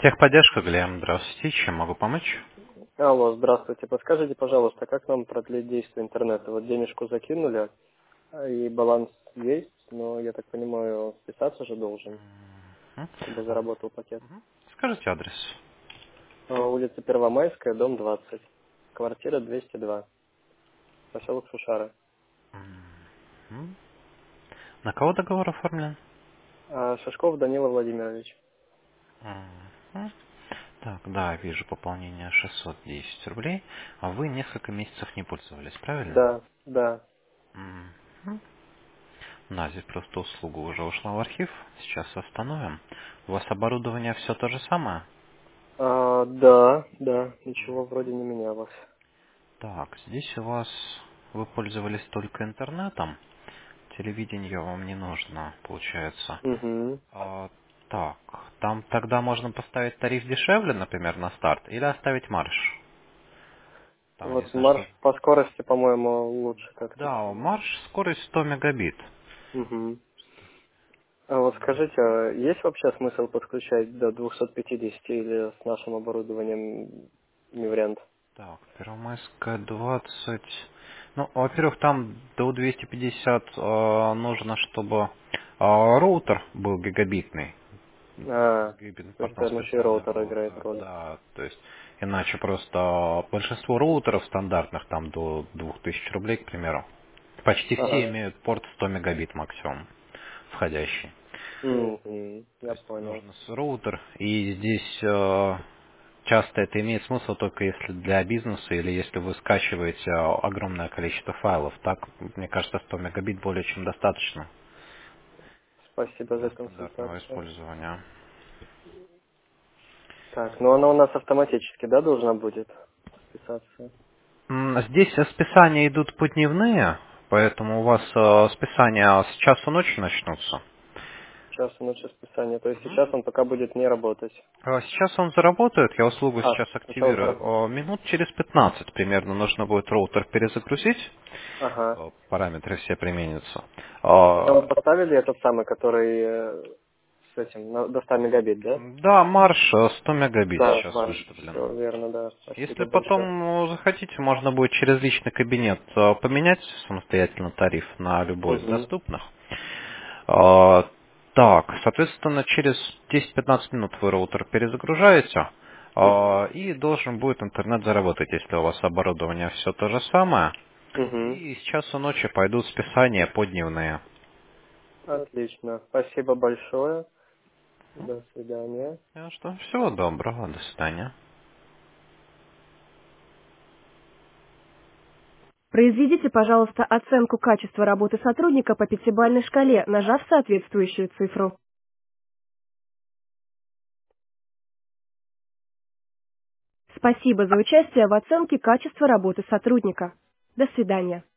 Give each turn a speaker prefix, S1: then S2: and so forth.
S1: Техподдержка, Глеб, здравствуйте. Чем могу помочь?
S2: Алло, здравствуйте. Подскажите, пожалуйста, как нам продлить действие интернета? Вот денежку закинули, и баланс есть, но, я так понимаю, списаться же должен,
S1: М?
S2: чтобы заработал пакет.
S1: Скажите адрес.
S2: Улица Первомайская, дом 20, квартира 202, поселок Сушары.
S1: М? На кого договор оформлен?
S2: Шашков Данила Владимирович.
S1: Мгм. Так, да, вижу пополнение 610 рублей. А вы несколько месяцев не пользовались, правильно?
S2: Да, да.
S1: Мгм. Да, здесь просто услуга уже ушла в архив. Сейчас восстановим. У вас оборудование все то же самое?
S2: Да, ничего вроде не менялось.
S1: Так, здесь у вас вы пользовались только интернетом. Телевидение вам не нужно, получается.
S2: Угу.
S1: А, так, там тогда можно поставить тариф дешевле, например, на старт, или оставить марш. Там
S2: Вот
S1: единственное,
S2: марш
S1: что...
S2: по скорости, по-моему, лучше как-то.
S1: Да, марш, скорость 100 мегабит.
S2: Угу. А вот скажите, есть вообще смысл подключать до 250 или с нашим оборудованием не вариант?
S1: Так, Первомайская 20. Ну, во-первых, там до 250 нужно, чтобы роутер был гигабитный. С гигабитным
S2: То есть
S1: портом
S2: там еще и
S1: специальный
S2: роутер играет
S1: роутер,
S2: роль.
S1: да, то есть иначе просто большинство роутеров стандартных там до 2000 рублей, к примеру, почти все
S2: Ага.
S1: имеют порт 100 мегабит максимум входящий.
S2: Мгм.
S1: То
S2: Я
S1: есть
S2: понял.
S1: нужно с роутер, и здесь часто это имеет смысл только если для бизнеса или если вы скачиваете огромное количество файлов. Так, мне кажется, 100 мегабит более чем достаточно
S2: Спасибо за
S1: для стандартного
S2: консультацию.
S1: использования.
S2: Так, ну она у нас автоматически, да, должна будет списаться?
S1: Здесь списания идут подневные, поэтому у вас списания с часу ночи начнутся.
S2: Час ночи списания. То есть
S1: Мгм.
S2: сейчас он пока будет не работать.
S1: Сейчас он заработает, я услугу сейчас
S2: Сначала
S1: активирую.
S2: заработать.
S1: Минут через 15 примерно нужно будет роутер перезагрузить,
S2: Ага.
S1: параметры все применятся.
S2: А вы поставили этот самый, который с этим, до 100 мегабит, да?
S1: Да, марш 100 мегабит
S2: Да,
S1: сейчас
S2: марш.
S1: выставлен.
S2: Все верно, да.
S1: Если
S2: Спасибо большое.
S1: потом захотите, можно будет через личный кабинет поменять самостоятельно тариф на любой из
S2: Угу.
S1: доступных. А, Так, соответственно, через 10-15 минут вы роутер перезагружаете,
S2: Угу.
S1: и должен будет интернет заработать, если у вас оборудование все то же самое.
S2: Угу.
S1: И с часу ночи пойдут списания подневные.
S2: Отлично. Спасибо большое. До свидания.
S1: Что, всего доброго, до свидания.
S3: Произведите, пожалуйста, оценку качества работы сотрудника по пятибалльной шкале, нажав соответствующую цифру. Спасибо за участие в оценке качества работы сотрудника. До свидания.